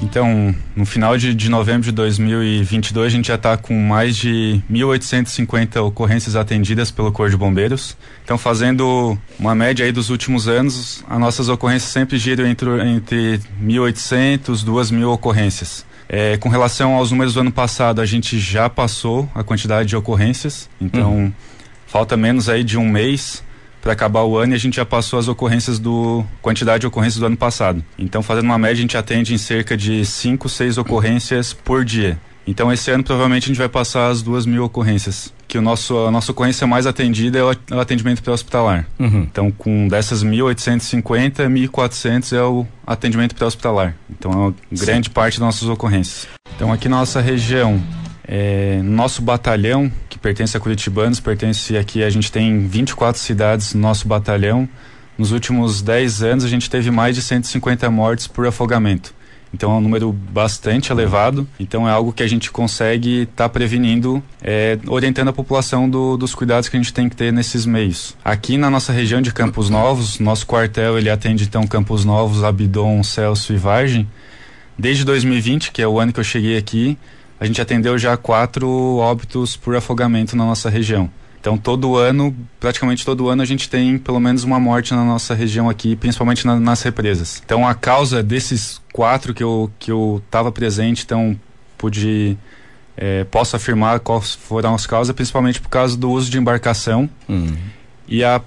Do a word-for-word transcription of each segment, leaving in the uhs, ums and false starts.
Então, no final de, de novembro de dois mil e vinte e dois, a gente já está com mais de mil oitocentas e cinquenta ocorrências atendidas pelo Corpo de Bombeiros. Então, fazendo uma média aí dos últimos anos, as nossas ocorrências sempre giram entre, entre mil e oitocentas, duas mil ocorrências. É, com relação aos números do ano passado, a gente já passou a quantidade de ocorrências, então uhum. falta menos aí de um mês para acabar o ano e a gente já passou as ocorrências do quantidade de ocorrências do ano passado. Então, fazendo uma média, a gente atende em cerca de cinco, seis ocorrências por dia. Então, esse ano provavelmente a gente vai passar as duas mil ocorrências, que o nosso, a nossa ocorrência mais atendida é o, é o atendimento pré-hospitalar. Uhum. Então, com dessas mil oitocentas e cinquenta, mil e quatrocentos é o atendimento pré-hospitalar. Então, é uma grande Sim. parte das nossas ocorrências. Então, aqui na nossa região, é, nosso batalhão, que pertence a Curitibanos, pertence aqui, a gente tem vinte e quatro cidades no nosso batalhão. Nos últimos dez anos, a gente teve mais de cento e cinquenta mortes por afogamento. Então é um número bastante elevado, então é algo que a gente consegue estar tá prevenindo, é, orientando a população do, dos cuidados que a gente tem que ter nesses meios. Aqui na nossa região de Campos Novos, nosso quartel ele atende então Campos Novos, Abidom, Celso e Vargem. Desde dois mil e vinte, que é o ano que eu cheguei aqui, a gente atendeu já quatro óbitos por afogamento na nossa região. Então todo ano, praticamente todo ano a gente tem pelo menos uma morte na nossa região aqui, principalmente na, nas represas. Então a causa desses quatro que eu que eu estava presente, então pude é, posso afirmar quais foram as causas, principalmente por causa do uso de embarcação uhum. e a,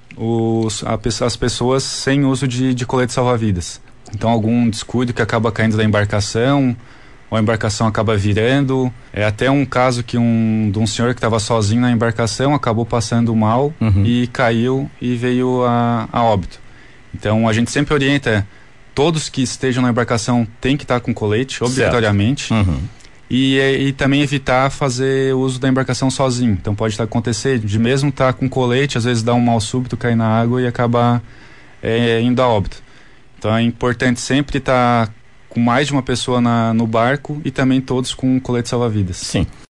os, a, as pessoas sem uso de, de colete salva-vidas. Então algum descuido que acaba caindo da embarcação, ou a embarcação acaba virando. É até um caso que um, de um senhor que estava sozinho na embarcação acabou passando mal uhum. e caiu e veio a, a óbito. Então a gente sempre orienta, todos que estejam na embarcação tem que estar com colete, obrigatoriamente. Uhum. E, e também evitar fazer uso da embarcação sozinho. Então pode estar acontecer de mesmo estar com colete, às vezes dar um mal súbito, cair na água e acabar é, indo a óbito. Então é importante sempre estar com mais de uma pessoa na, no barco e também todos com colete salva-vidas. Sim.